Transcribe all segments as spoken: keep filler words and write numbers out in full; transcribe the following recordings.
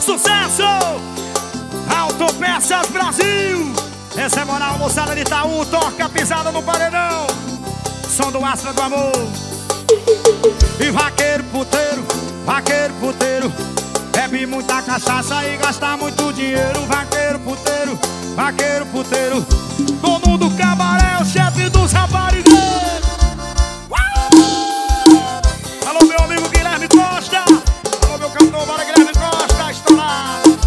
Sucesso! Autopeças Brasil! Essa é moral, moçada de Itaú. Toca pisada no paredão. Som do Astra do Amor. E vaqueiro puteiro, vaqueiro puteiro, bebe muita cachaça e gasta muito dinheiro. Vaqueiro puteiro, vaqueiro puteiro, dono do cabaré, o chefe dos raparigueiros. Alô, meu amigo Guilherme Costa. Alô, meu cantor, bora Guilherme Costa, estourado.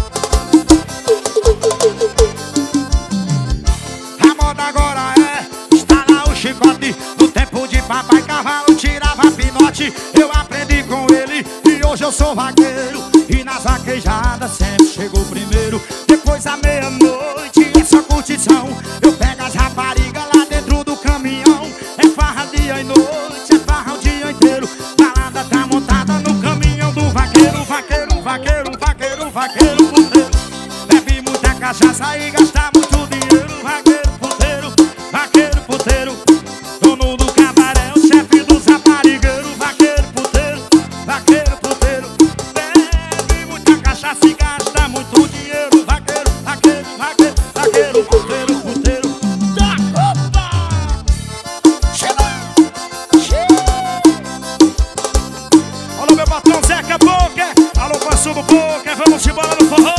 A moda agora é estalar o chicote. No tempo de papai cavalo tirava pinote. Eu aprendi com ele e hoje eu sou vaqueiro. E nas vaquejadas sempre chego primeiro. Depois da meia-noite é só curtição. Eu pego as raparigas lá dentro do caminhão. É farra dia e noite, é farra o dia inteiro. Balada tá montada no caminhão do vaqueiro. Vaqueiro, vaqueiro, vaqueiro, vaqueiro, puteiro, bebe muita cachaça e gasta muito dinheiro. Vaqueiro, puteiro, vaqueiro, puteiro, dono do cabaré, o chefe dos raparigueiros. Vaqueiro, puteiro, vaqueiro, puteiro, bebe muita cachaça e gasta muito dinheiro. Vaqueiro, vaqueiro, vaqueiro, vaqueiro, puteiro, puteiro da Copa. Chega, chega. Alô, meu patrão Zeca Poker. Alô, Consumo Poker. Vamos embora no forró.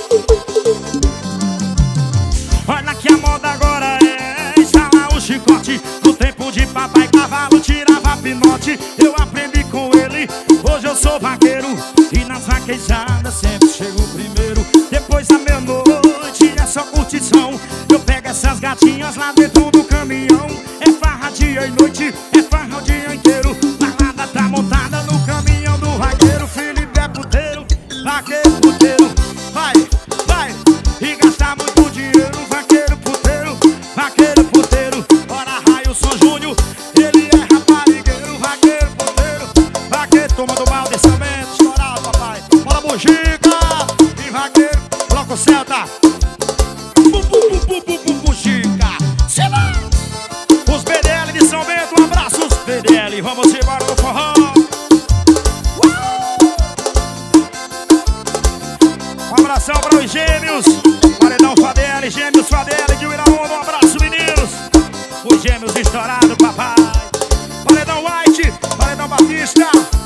Olha que a moda agora é instalar o chicote. No tempo de papai cavalo tirava pinote. Eu aprendi com ele, hoje eu sou vaqueiro. E nas vaquejadas sempre chego primeiro. Depois da meia-noite é só curtição. Eu pego essas gatinhas lá dentro do caminhão. É farra dia e noite, é farra o dia inteiro. Balada tá montada no caminhão do vaqueiro. Felipe é puteiro, vaqueiro puteiro, vai, vai, e gasta muito dinheiro. Vaqueiro puteiro, vaqueiro puteiro, ora Railson Júnior, ele é raparigueiro. Vaqueiro puteiro, vaqueiro, toma do mal desse aumento, estourado papai. Bora Bugica, e vaqueiro, bloco Celta. Bum, bum, bum, bum, bum, bum, Bugica, sei lá. Os B D L de São Bento, um abraço os B D L, vamos embora no forró. Um abração para os gêmeos, paredão Fadel, gêmeos Fadel de Uiraúna. Um abraço, meninos. Os gêmeos estourados, papai. Paredão White, paredão Batista.